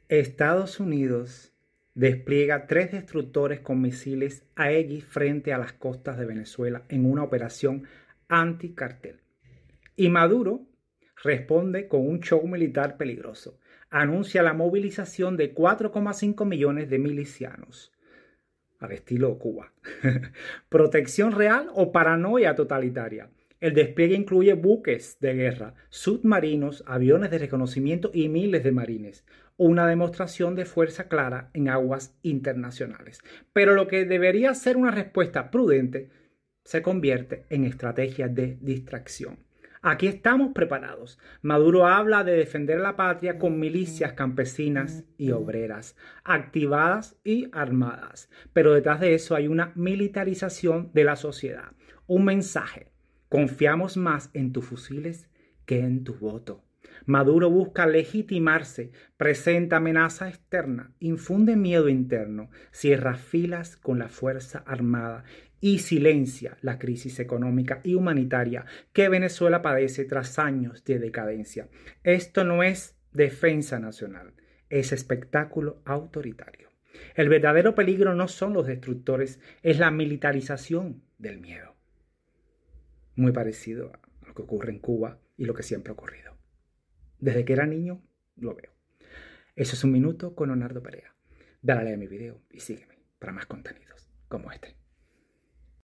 Estados Unidos despliega 3 destructores con misiles Aegis frente a las costas de Venezuela en una operación anticartel. Y Maduro responde con un show militar peligroso. Anuncia la movilización de 4,5 millones de milicianos, al estilo Cuba. ¿Protección real o paranoia totalitaria? El despliegue incluye buques de guerra, submarinos, aviones de reconocimiento y miles de marines. Una demostración de fuerza clara en aguas internacionales. Pero lo que debería ser una respuesta prudente se convierte en estrategia de distracción. Aquí estamos preparados. Maduro habla de defender la patria con milicias campesinas y obreras, activadas y armadas. Pero detrás de eso hay una militarización de la sociedad. Un mensaje: confiamos más en tus fusiles que en tu voto. Maduro busca legitimarse, presenta amenaza externa, infunde miedo interno, cierra filas con la Fuerza Armada y silencia la crisis económica y humanitaria que Venezuela padece tras años de decadencia. Esto no es defensa nacional, es espectáculo autoritario. El verdadero peligro no son los destructores, es la militarización del miedo. Muy parecido a lo que ocurre en Cuba y lo que siempre ha ocurrido. Desde que era niño lo veo. Eso es Un Minuto con Leonardo Perea. Dale a mi video y sígueme para más contenidos como este.